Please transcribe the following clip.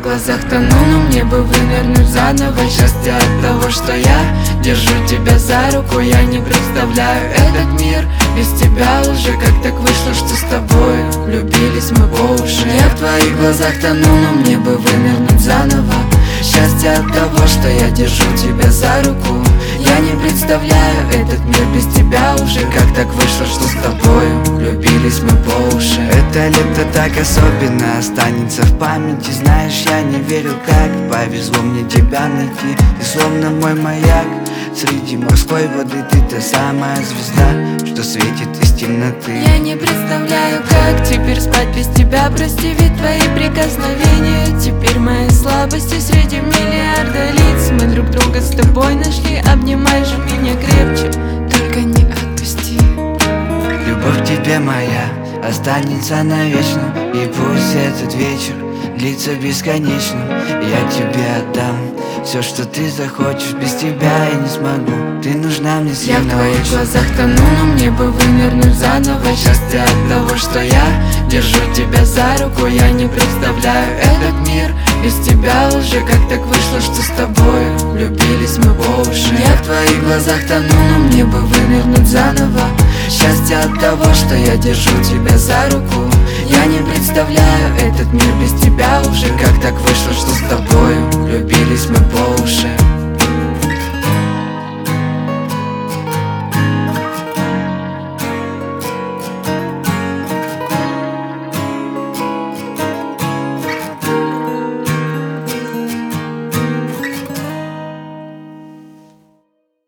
глазах тону, но мне бы вынырнуть заново. Счастье от того, что я держу тебя за руку. Я не представляю этот мир без тебя уже. Как так вышло, что с тобой влюбились мы по уши. Я в твоих глазах тону, но мне бы вынырнуть заново. Счастье от того, что я держу тебя за руку. Я не представляю этот мир без тебя уже. Как так вышло, что с тобой влюбились мы по уши. Это лето так особенно останется в памяти. Знаешь, я не верил, как повезло мне тебя найти. Ты словно мой маяк среди морской воды. Ты та самая звезда, что светит из темноты. Я не представляю, как теперь спать без тебя. Прости, ведь твои прикосновения теперь мои слабости среди миллиарда лиц. Мы друг друга с тобой нашли. Обнимай же меня крепче, только не отпусти. Любовь к тебе моя останется навечно. И пусть этот вечер длится бесконечно. Я тебе отдам все, что ты захочешь. Без тебя я не смогу, ты нужна мне сильно. Я в твоих глазах тону, но мне бы вынырнуть заново. Счастье от того, что я держу тебя за руку. Я не представляю этот мир без тебя уже. Как так вышло, что с тобой влюбились мы по уши. Я в твоих глазах тону, но мне бы вынырнуть заново. Счастье от того, что я держу тебя за руку. Я не представляю этот мир без тебя уже. Как так вышло, что с тобой влюбились